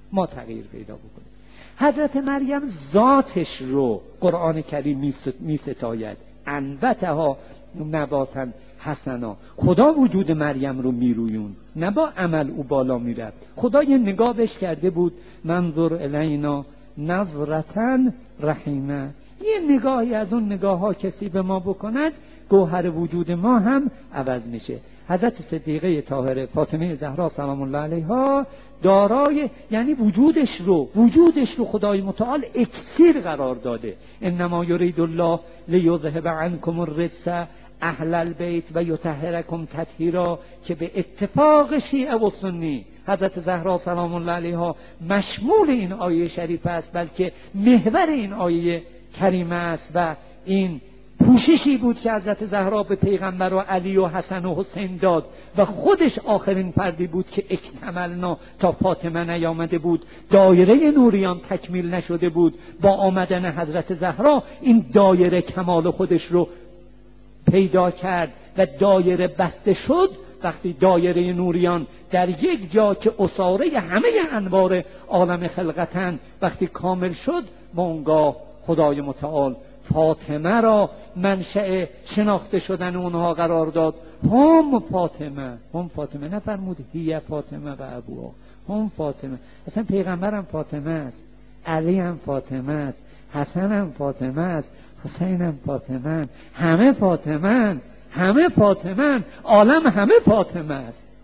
حضرت مریم ذاتش رو قرآن کریم می ستاید، انبتها نباتا حسنا. خدا وجود مریم رو میرویون، نه با عمل او بالا میرفت. خدا یه نگاه بهش کرده بود، منظر الینا نظرتن رحیمه. یه نگاهی از اون نگاه ها کسی به ما بکند، گوهر وجود ما هم عوض میشه. حضرت صدیقه طاهره فاطمه زهرا سلام الله علیها دارای، یعنی وجودش رو خدای متعال اکسیر قرار داده. انما یرید الله لیذهب عنکم الرجس اهل البیت و یطهرکم تطهیرا، که به اتفاق شیعه و سنی حضرت زهرا سلام الله علیها مشمول این آیه شریف است، بلکه محور این آیه کریمه است. و این پوششی بود که حضرت زهرا به پیغمبر و علی و حسن و حسین داد و خودش آخرین فردی بود که اکتملنا، تا فاطمه نیامده بود، دایره نوریان تکمیل نشده بود. با آمدن حضرت زهرا این دایره کمال خودش رو پیدا کرد و دایره بسته شد. وقتی دایره نوریان در یک جا که اساره همه انوار عالم خلقتن وقتی کامل شد، با اونگاه خدای متعال فاطمه را منشأ شناخته شدن اونها قرار داد. هم فاطمه نفرمود هی فاطمه و ابوها، هم فاطمه. اصلا پیغمبرم فاطمه است، علی هم فاطمه است، حسن هم فاطمه است، حسین هم فاطمه، همه فاطمه، عالم همه فاطمه است.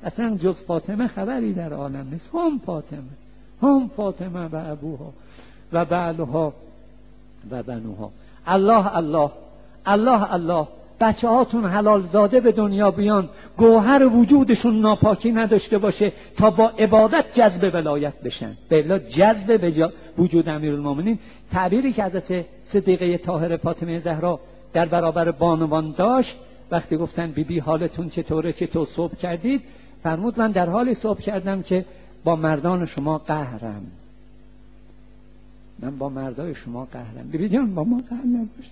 اصلا جز فاطمه خبری در عالم نیست. هم فاطمه و ابوها و بعلها و بنوها. الله الله الله الله. بچه هاتون حلال زاده به دنیا بیان، گوهر وجودشون ناپاکی نداشته باشه تا با عبادت جذب ولایت بشن. بلا جذب به وجود امیرالمومنین. تعبیری که حضرت صدیقه طاهره فاطمه زهرا در برابر بانوان داشت وقتی گفتن بی بی حالتون چطوره، چطور صبح کردید، فرمود من در حالی صبح کردم که با مردان شما قهرم. من با مردای شما قهرم. بی بی جان با ما قهر نباش.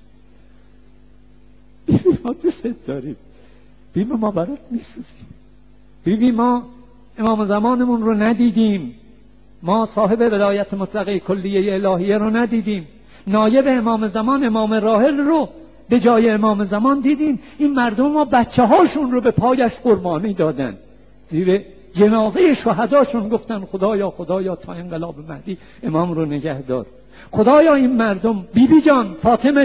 بی بی ما دوست داریم. بی بی ما برات میسوزیم. بی بی ما امام زمانمون رو ندیدیم. ما صاحب ولایت مطلقه کلیه الهیه رو ندیدیم. نایب امام زمان امام راحل رو به جای امام زمان دیدیم. این مردم ما بچه هاشون رو به پایش قربانی دادن، زیر جنازه شهداشون گفتن خدایا خدایا تا انقلاب مهدی امام رو نگه دار. خدایا این مردم، بیبی جان،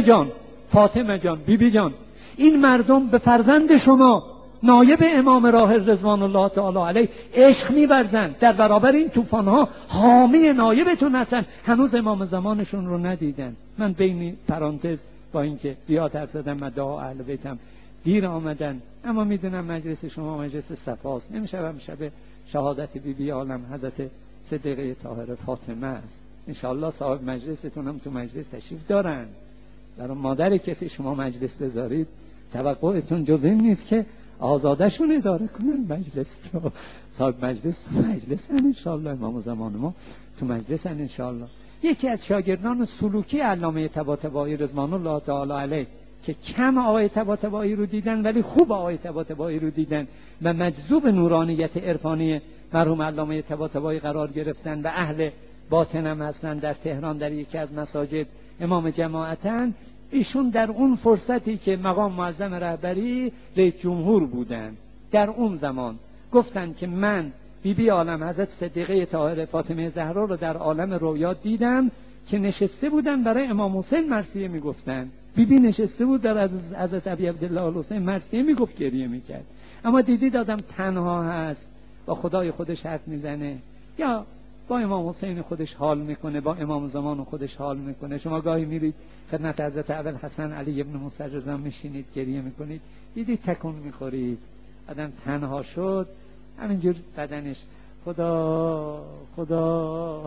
فاطمه جان، بیبی جان، این مردم به فرزند شما نایب امام راحل رضوان الله تعالی علیه عشق می‌ورزند، در برابر این طوفان‌ها حامی نایبتون هستن، هنوز امام زمانشون رو ندیدن. من بین پرانتز با اینکه زیاد حرف زدم مدعا اهل بیتم دیر آمدن، اما میدونم مجلس شما مجلس صفاست، نمیشم شب شهادت بی بی عالم حضرت صدیقه طاهره فاطمه است. انشاءالله صاحب مجلستون هم تو مجلس تشریف دارن. برای مادر کسی شما مجلس بذارید توقعتون جز این نیست که آزادشون اداره کنن مجلس رو. صاحب مجلس تو مجلس هن انشاءالله، امام زمان ما تو مجلس هن انشاءالله. یکی از شاگردان سلوکی علامه طباطبایی رضوان الله تعالی علیه که کم آقای طباطبایی رو دیدن ولی خوب آقای طباطبایی رو دیدن و مجذوب نورانیت عرفانی مرحوم علامه طباطبایی قرار گرفتن و اهل باطنم هستن در تهران در یکی از مساجد امام جماعتن. ایشون در اون فرصتی که مقام معظم رهبری رئیس جمهور بودن در اون زمان گفتن که من بی بی عالم حضرت صدیقه طاهره فاطمه زهرا رو در عالم رویا دیدم که نشسته بودن برای امام حسین مرثیه میگفتن. بی بی نشسته بود در حضرت ابی عبدالله حسین مرثیه میگفت، گریه میکرد. اما دیدید آدم تنها هست، با خدای خودش حرف میزنه یا با امام حسین خودش حال میکنه، با امام زمان خودش حال میکنه. شما گاهی میرید خدمت حضرت ابوالحسن علی ابن موسی رضا میشینید گریه میکنید، دیدید تکون میخورید. آدم تنها شد همینجور بدنش خدا خدا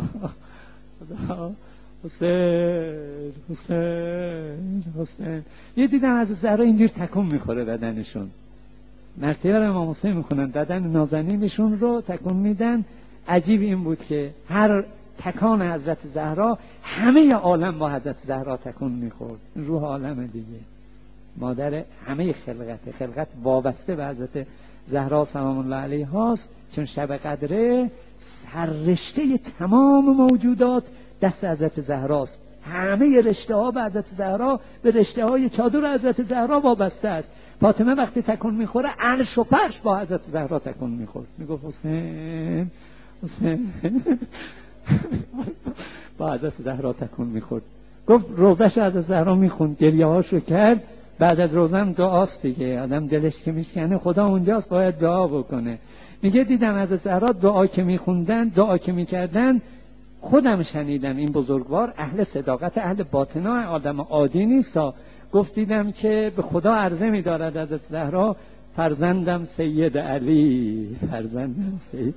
خدا حسین حسین حسین. یه دیدن از زهرا اینجور تکون میخوره بدنشون. مرتبه رو امام حسین میخونن بدن نازنینشون رو تکون میدن. عجیب این بود که هر تکان حضرت زهرا همه عالم با حضرت زهرا تکون میخورد. روح عالم دیگه، مادر همه خلقت وابسته به حضرت زهرا سلام الله علیها است. چون شب قدره سررشته تمام موجودات دست حضرت زهراست. همه رشته ها به حضرت زهرا، به رشته های چادر حضرت زهرا وابسته است. فاطمه وقتی تکون میخوره عرش و فرش با حضرت زهرا تکون میخورد، میگفت حسین حسین با حضرت زهرا تکون میخورد. گفت روزش حضرت زهرا میخوند، گریه هاشو کرد. بعد از روزم دعاست دیگه، آدم دلش که میشکنه خدا اونجاست باید دعا بکنه. میگه دیدم حضرت زهرا دعا که میخوندن، دعا که میکردن، خودم شنیدم این بزرگوار اهل صداقت اهل باطنه، آدم عادی نیست. گفت دیدم که به خدا عرضه می‌دارد حضرت زهرا فرزندم سید علی، فرزندم سید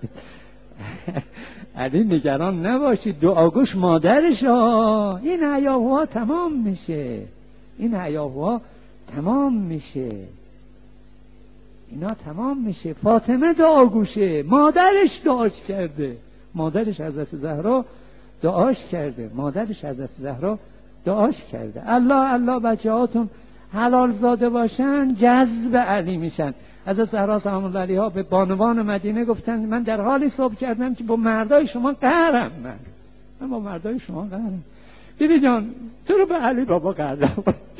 علی، نگران نباشید دعاگوش مادرش ها. این هیاهوها تمام میشه، این هیاهوها تمام میشه، اینا تمام میشه. فاطمه دعاگوشه، مادرش دعاش کرده، مادرش حضرت زهرا دعاش کرده، مادرش حضرت زهرا دعاش کرده. الله الله بچه هاتون حلال زاده باشن جذب علی میشن. حضرت زهرا سلام الله علیها به بانوان مدینه گفتن من در حالی صبح کردم که با مردای شما قهرم، من با مردای شما قهرم. بیبی جان تو رو به علی بابا قهرم.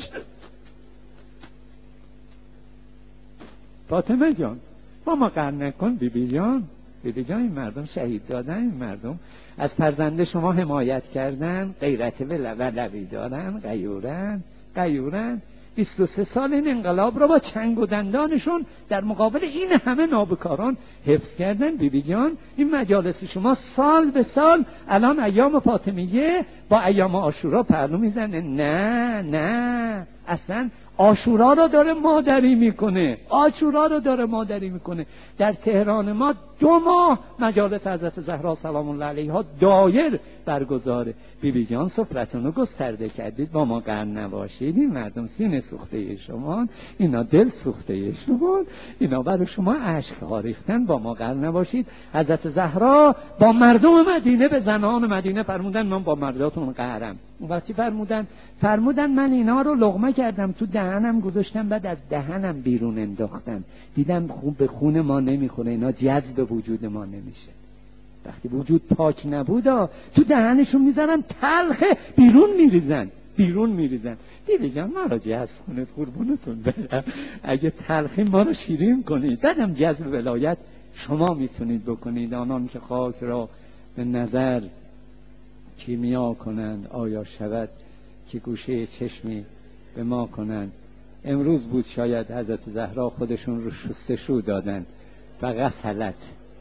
فاطمه جان با ما قهر نکن بیبی جان. بیبی جان این مردم شهید دادن، این مردم از فرزند شما حمایت کردن، غیرت ولوی دارن، غیورن. 23 سال این انقلاب را با چنگ و دندانشون در مقابل این همه نابکاران حفظ کردن. بیبی جان این مجالس شما سال به سال الان ایام فاطمیه با ایام عاشورا پهلو میزنه. نه اصلا عاشورا رو داره مادری میکنه، عاشورا رو داره مادری میکنه. در تهران ما 2 ماه مجالس حضرت زهرا سلام الله علیها دایر برگزاره. بیبی جان سفرتون رو گسترده کردید، با ما قرن نباشید. این مردم سینه سوخته شما، اینا دل سوخته شما، اینا برای شما اشک ریختن، با ما قرن نباشید. حضرت زهرا با مردم مدینه به زنان مدینه فرمودن من با مرداتون قهرم. اون وقتی فرمودن من اینا رو لقمه کردم تو دهنم گذاشتم، بعد از دهنم بیرون انداختم، دیدم خوب به خون ما نمیخوره، اینا جذب وجود ما نمیشه. وقتی وجود پاک نبودا تو دهنشون میزنن تلخه، بیرون میریزن. دیگه جان ما را جذب کنید قربونتون برم، اگه تلخی ما رو شیرین کنید، بعدم جذب ولایت شما میتونید بکنید. آنان که خاک را به نظر کیمیا کنند، آیا شود که گوشه چشمی به ما کنند. امروز بود شاید حضرت زهرا خودشون رو شستشو دادن. فغسلت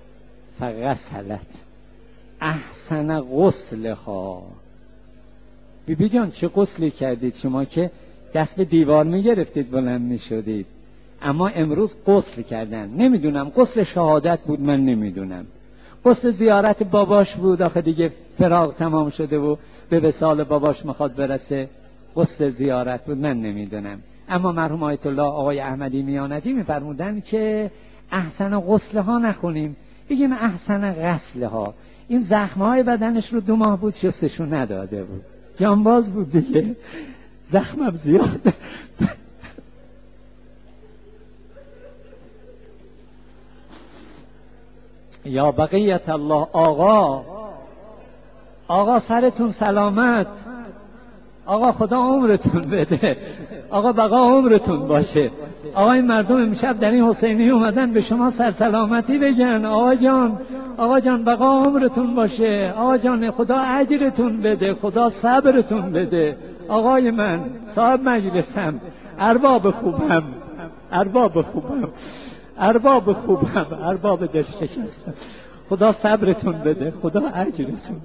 احسن غسلها. بیبی جان چه غسلی کردید شما که دست به دیوار میگرفتید بلند میشدید، اما امروز غسل کردن. نمیدونم غسل شهادت بود، من نمیدونم غسل زیارت باباش بود، آخه دیگه فراق تمام شده و به وصال باباش میخواد برسه، غسل زیارت بود، من نمیدونم. اما مرحوم آیت الله آقای احمدی میانجی میفرمودن که احسن غسلها نخونیم، بگیم احسن غسلها. این زخمهای بدنش رو 2 ماه بود شستشون نداده بود، جانباز بود دیگه، زخمم زیاد. یا بقیت الله. آقا سرتون سلامت، آقا خدا عمرتون بده، آقا بقا عمرتون باشه. آقا این مردم امشب در این حسینی اومدن به شما سرسلامتی بگن. آقا جان بقا عمرتون باشه، آقا جان خدا اجرتون بده، خدا صبرتون بده. آقای من صاحب مجلسم، ارباب خوبم، ارباب دلشکستم، خدا صبرتون بده، خدا اجرتون.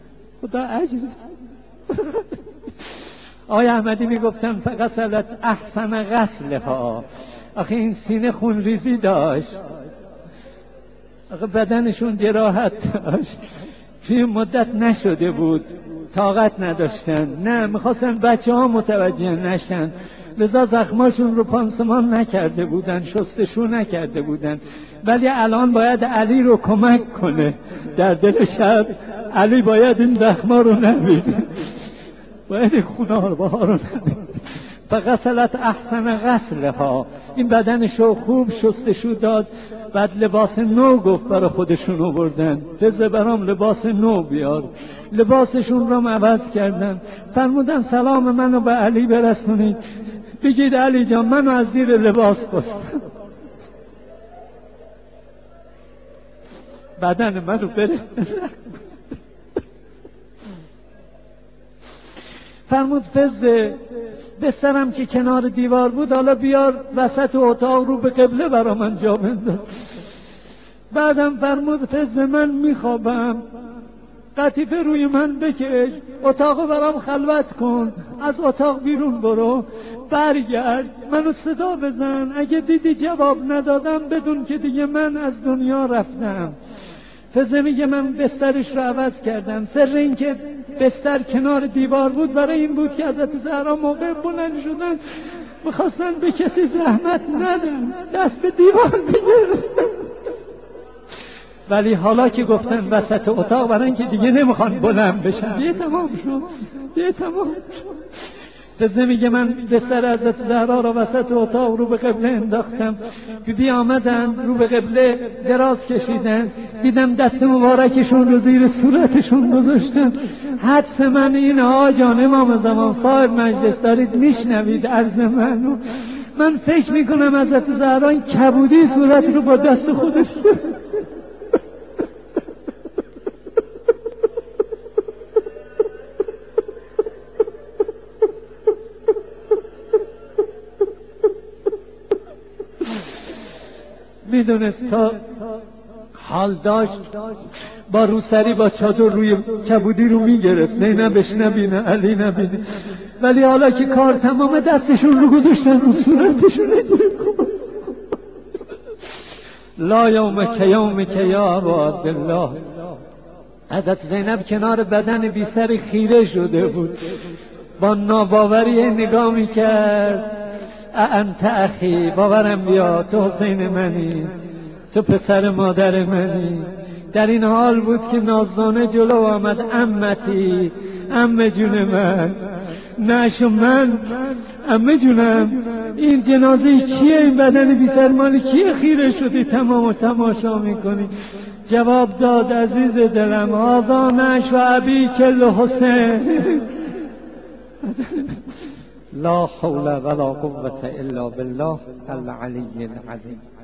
آقای احمدی میگفتن فغسلت احسن غسلها. آخه این سینه خون ریزی داشت، آخه بدنشون جراحت داشت، توی مدت نشده بود، طاقت نداشتن، نه میخواستن بچه ها متوجه نشن، لذا زخماشون رو پانسمان نکرده بودن، شستشو نکرده بودن. ولی الان باید علی رو کمک کنه در دل شب. علی باید این زخما رو نبینه، باید این خونارباها رو نبینه. فغسلت احسن غسلها. این بدنشو خوب شستشو داد، بعد لباس نو گفت برای خودشون آوردن، تزه برام لباس نو بیار. لباسشون رو عوض کردن، فرمودن سلام منو به علی برسونید، بگید علی جان منو از زیر لباس بستم، بدن منو بره. فرمود فضه بسترم که کنار دیوار بود، حالا بیار وسط اتاق رو به قبله برا من جا بنداز. بعدم فرمود فضه من میخوابم، قطیفه روی من بکش، اتاقو برام خلوت کن، از اتاق بیرون برو، برگرد منو صدا بزن، اگه دیدی جواب ندادم بدون که دیگه من از دنیا رفتم. فضه میگه من بسترش رو عوض کردم. سر این که بستر کنار دیوار بود برای این بود که حضرت زهرا موقع بلند شدن میخواستن به کسی زحمت ندن، دست به دیوار بگیرن. ولی حالا که گفتن وسط اتاق برای اینکه دیگه نمیخوان بلند بشن، دیگه تمام شد. فضه میگه من بستر حضرت زهرا رو وسط اتاق رو به قبله انداختم. بی آمدن رو به قبله دراز کشیدن، دیدم دست مبارکشون رو زیر صورتشون گذاشتن. حدس من این آجان امام زمان صاحب مجلس دارید میشنوید عرض منو، من فکر میکنم حضرت زهرا این کبودی صورت رو با دست خودش میدونست تا حال داشت با روسری با چادر روی کبودی رو میگرفت، زینبش نبینه، علی نبینه. ولی حالا که کار تمامه دستشون رو گذاشتن رو صورتشون. لا یومک یومک یا ابا عبدالله. حضرت زینب کنار بدن بی سر خیره شده بود، با ناباوری نگاه میکرد. انت اخی، باورم بیا، تو حسین منی، تو پسر مادر منی. در این حال بود که نازدانه جلو آمد. امتی، عمه جون من. نشو من عمه جونم، این جنازه کیه؟ این بدن بی سر مال کیه خیره شدی تمام و تماشا میکنی؟ جواب داد عزیز دلم، هذا نشو ابی کل حسین. لا حول ولا قوة الا بالله العلی العظیم.